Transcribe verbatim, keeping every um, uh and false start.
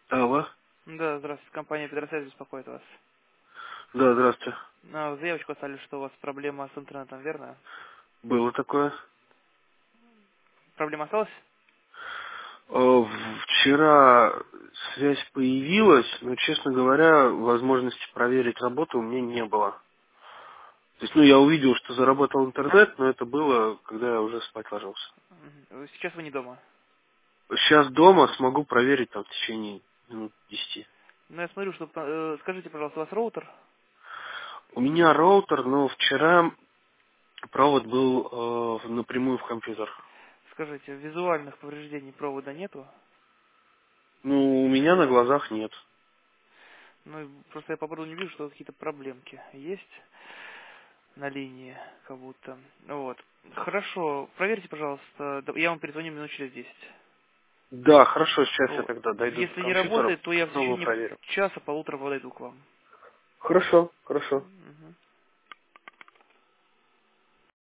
Алло. Да, здравствуйте, компания Петросвязь беспокоит вас. Да, здравствуйте. А, в заявочку оставили, что у вас проблема с интернетом, верно? Было такое. Проблема осталась? Э, в- Вчера связь появилась, но, честно говоря, возможности проверить работу у меня не было. То есть, ну, я увидел, что заработал интернет, но это было, когда я уже спать ложился. Мгм. Сейчас вы не дома. Сейчас дома смогу проверить там в течение минут десяти. Ну, я смотрю, что... э, скажите, пожалуйста, у вас роутер? У меня роутер, но вчера провод был э, напрямую в компьютер. Скажите, визуальных повреждений провода нету? Ну, у меня на глазах нет. Ну, и просто я по проводу не вижу, что какие-то проблемки есть на линии, как будто. Вот. Хорошо, проверьте, пожалуйста. Да, я вам перезвоню минут через десять. Да, хорошо, сейчас я Вот. тогда дойду до Если не компьютера, работает, то я в попробую течение проверю. часа-полутора подойду к вам. Хорошо, хорошо. Мгм.